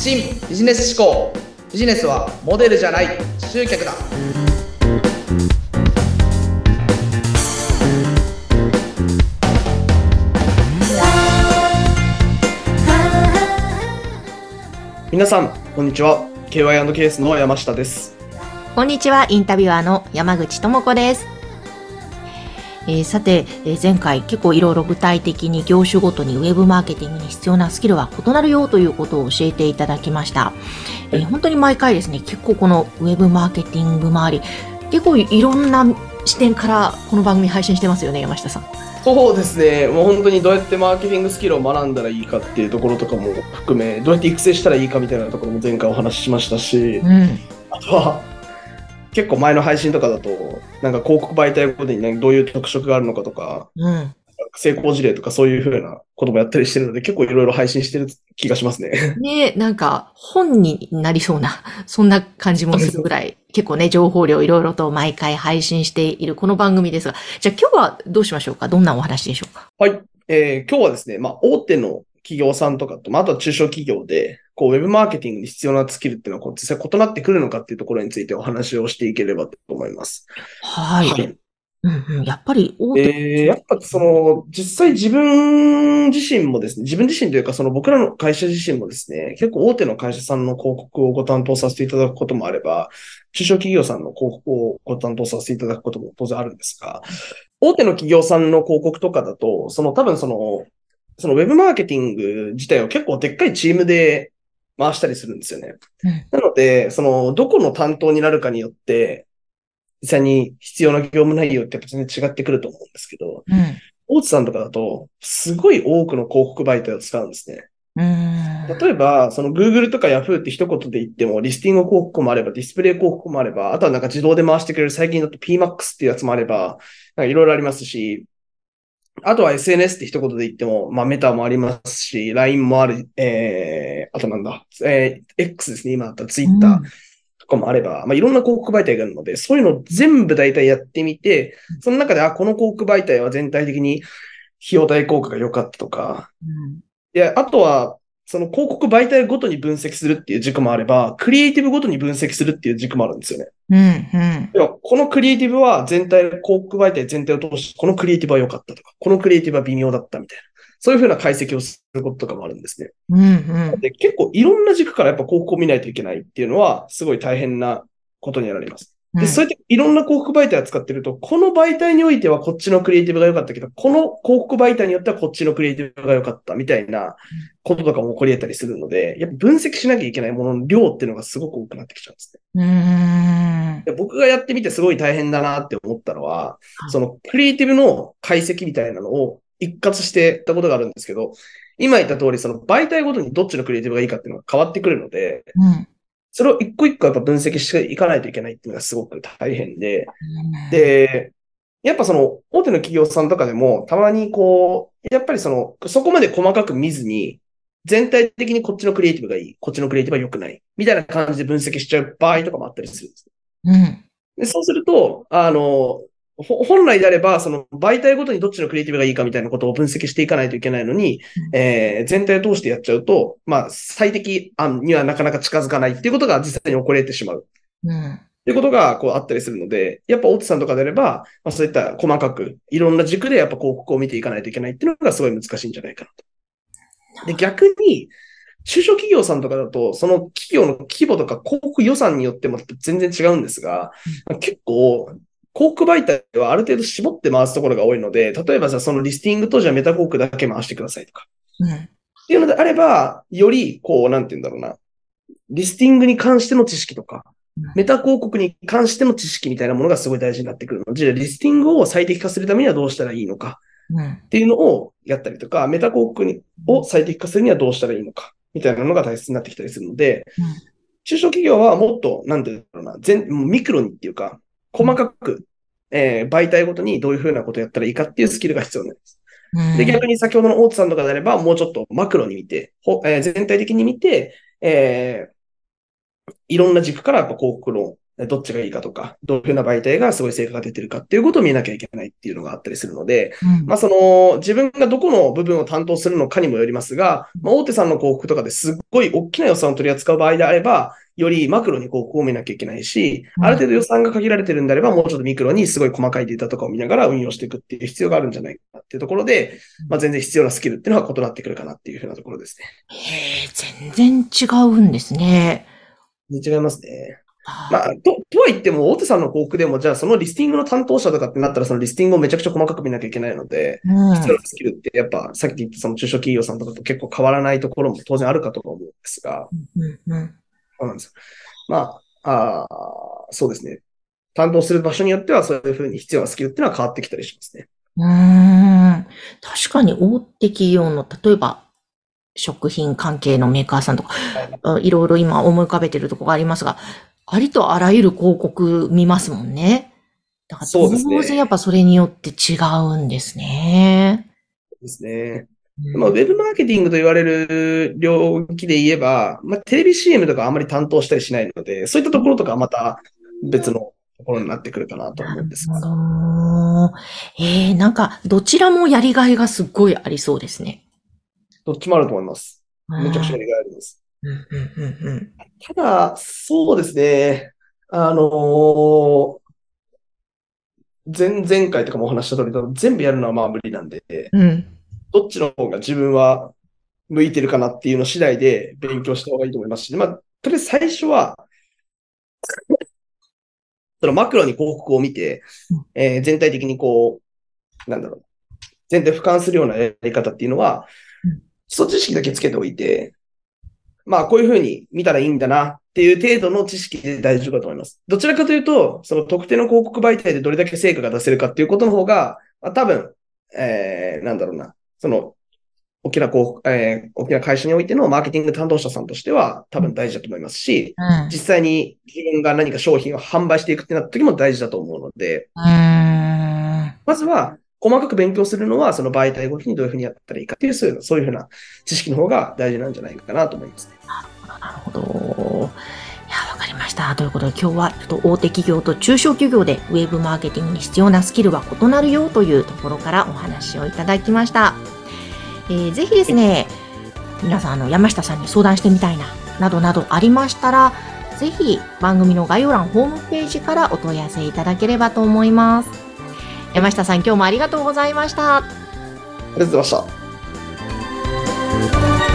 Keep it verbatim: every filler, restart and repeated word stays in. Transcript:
新ビジネス思考。ビジネスはモデルじゃない集客だ。 皆さんこんにちは。 ケーワイアンド ケースの山下です。 こんにちは。インタビュアーの山口智子です。えー、さて、えー、前回結構いろいろ具体的に業種ごとにウェブマーケティングに必要なスキルは異なるよということを教えていただきました。えー、本当に毎回ですね、結構このウェブマーケティング周り、結構いろんな視点からこの番組配信してますよね、山下さん。 そうですね。もう本当にどうやってマーケティングスキルを学んだらいいかっていうところとかも含め、どうやって育成したらいいかみたいなところも前回お話ししましたし、うん、あとは結構前の配信とかだと、なんか広告媒体ごとに、ね、どういう特色があるのかとか、うん、成功事例とかそういうふうなこともやったりしてるので、結構いろいろ配信してる気がしますね。 ねえ、なんか本になりそうな、そんな感じもするぐらい、結構ね、情報量いろいろと毎回配信しているこの番組ですが、じゃあ今日はどうしましょうか？どんなお話でしょうか？ はい。えー、今日はですね、まあ、大手の企業さんとかと、まあ、あとは中小企業で、こう、ウェブマーケティングに必要なスキルっていうのは、こう、実際異なってくるのかっていうところについてお話をしていければと思います。 はい。はい。うんうん、やっぱり大手。えー、やっぱその、実際自分自身もですね、自分自身というか、その僕らの会社自身もですね、結構大手の会社さんの広告をご担当させていただくこともあれば、中小企業さんの広告をご担当させていただくことも当然あるんですが、大手の企業さんの広告とかだと、その多分その、そのウェブマーケティング自体を結構でっかいチームで回したりするんですよね。うん、なので、その、どこの担当になるかによって、実際に必要な業務内容って全然違ってくると思うんですけど、うん、大津さんとかだと、すごい多くの広告媒体を使うんですね。うん例えば、その Google とか Yahoo って一言で言っても、リスティング広告もあれば、ディスプレイ広告もあれば、あとはなんか自動で回してくれる最近だと ピーマックス っていうやつもあれば、いろいろありますし、あとは エスエヌエス って一言で言っても、まあメタもありますし、ライン もある、えー、あとなんだ、えー、X ですね、今だったら Twitter とかもあれば、うん、まあいろんな広告媒体があるので、そういうのを全部大体やってみて、その中で、あ、この広告媒体は全体的に費用対効果が良かったとか、うん、で、あとは、その広告媒体ごとに分析するっていう軸もあれば、クリエイティブごとに分析するっていう軸もあるんですよね。うんうん、でもこのクリエイティブは全体、広告媒体全体を通して、このクリエイティブは良かったとか、このクリエイティブは微妙だったみたいな。そういうふうな解析をすることとかもあるんですね。うんうん、で結構いろんな軸からやっぱ広告を見ないといけないっていうのは、すごい大変なことになります。で、そうやっていろんな広告媒体を使ってると、この媒体においてはこっちのクリエイティブが良かったけど、この広告媒体によってはこっちのクリエイティブが良かったみたいなこととかも起こり得たりするので、やっぱ分析しなきゃいけないものの量っていうのがすごく多くなってきちゃうんですね。うーんで僕がやってみてすごい大変だなって思ったのは、そのクリエイティブの解析みたいなのを一括してたことがあるんですけど、今言った通り、その媒体ごとにどっちのクリエイティブがいいかっていうのが変わってくるので、うんそれを一個一個やっぱ分析していかないといけないっていうのがすごく大変で、で、やっぱその大手の企業さんとかでもたまにこう、やっぱりその、そこまで細かく見ずに、全体的にこっちのクリエイティブがいい、こっちのクリエイティブは良くない、みたいな感じで分析しちゃう場合とかもあったりするんです。うん、でそうすると、あの、本来であれば、その媒体ごとにどっちのクリエイティブがいいかみたいなことを分析していかないといけないのに、うんえー、全体を通してやっちゃうと、まあ、最適案にはなかなか近づかないっていうことが実際に起こり得てしまう。うんっていうことがこうあったりするので、やっぱ大手さんとかであれば、まあ、そういった細かく、いろんな軸でやっぱ広告を見ていかないといけないっていうのがすごい難しいんじゃないかなと。で、逆に、中小企業さんとかだと、その企業の規模とか広告予算によっても全然違うんですが、うん、結構、広告媒体はある程度絞って回すところが多いので、例えばさ、そのリスティングとじゃあメタ広告だけ回してくださいとか。うん、っていうのであれば、より、こう、なんて言うんだろうな、リスティングに関しての知識とか、メタ広告に関しての知識みたいなものがすごい大事になってくるので、じゃあリスティングを最適化するためにはどうしたらいいのかっていうのをやったりとか、メタ広告を最適化するにはどうしたらいいのかみたいなのが大切になってきたりするので、中小企業はもっと、なんて言うんだろうな、全ミクロにっていうか、細かく、えー、媒体ごとにどういうふうなことをやったらいいかっていうスキルが必要になります。で、逆に先ほどの大津さんとかであれば、もうちょっとマクロに見て、えー、全体的に見て、えー、いろんな軸からやっぱ広告のどっちがいいかとか、どういうふうな媒体がすごい成果が出てるかっていうことを見なきゃいけないっていうのがあったりするので、 うんまあその自分がどこの部分を担当するのかにもよりますが、まあ大手さんの広告とかですっごい大きな予算を取り扱う場合であれば、よりマクロに広告を見なきゃいけないし、ある程度予算が限られてるんであれば、もうちょっとミクロにすごい細かいデータとかを見ながら運用していくっていう必要があるんじゃないかなっていうところで、まあ全然必要なスキルっていうのは異なってくるかなっていうふうなところですね。 へえ、全然違うんですね。 違いますね。まあ、と、とは言っても、大手さんの広告でも、じゃあそのリスティングの担当者とかってなったら、そのリスティングをめちゃくちゃ細かく見なきゃいけないので、 うん、 必要なスキルって、やっぱ、さっき言ったその中小企業さんとかと結構変わらないところも当然あるかと思うんですが、 うんうん、 そうなんですよ。まあ、あそうですね。担当する場所によっては、そういうふうに必要なスキルっていうのは変わってきたりしますね。 うーん。確かに大手企業の、例えば、食品関係のメーカーさんとか、はい、いろいろ今思い浮かべてるところがありますが、ありとあらゆる広告見ますもんね。だから当然やっぱそれによって違うんですね。 そうですね。うん、まあ、ウェブマーケティングと言われる領域で言えば、まあ、テレビ シーエム とかあんまり担当したりしないので、そういったところとかはまた別のところになってくるかなと思うんですが。 なるほど。えー、なんか、どちらもやりがいがすっごいありそうですね。 どっちもあると思います。めちゃくちゃやりがいあります。 うんうんうんうん、 ただ、そうですね。あのー、前々回とかもお話した通り、全部やるのはまあ無理なんで、 うん、 どっちの方が自分は向いてるかなっていうの次第で勉強した方がいいと思いますし、まあ、とりあえず最初は、そのマクロに広告を見て、えー、全体的にこう、なんだろう、全体俯瞰するようなやり方っていうのは、基礎知識だけつけておいて、まあ、こういうふうに見たらいいんだなっていう程度の知識で大丈夫だと思います。どちらかというと、その特定の広告媒体でどれだけ成果が出せるかっていうことの方が、まあ、多分、えー、なんだろうな、その、大きなこう、えー、大きな会社においてのマーケティング担当者さんとしては多分大事だと思いますし、うん、実際に自分が何か商品を販売していくってなった時も大事だと思うので、 うん、まずは細かく勉強するのはその媒体ごとにどういうふうにやったらいいかっていう、そういう、そういうふうな知識の方が大事なんじゃないかなと思いますね。 なるほど、なるほど。いや、わかりました。ということで今日はちょっと大手企業と中小企業でウェブマーケティングに必要なスキルは異なるよというところからお話をいただきました。えー、ぜひですね、皆さん、あの、山下さんに相談してみたいな、などなどありましたら、ぜひ番組の概要欄、ホームページからお問い合わせいただければと思います。山下さん、今日もありがとうございました。 ありがとうございました。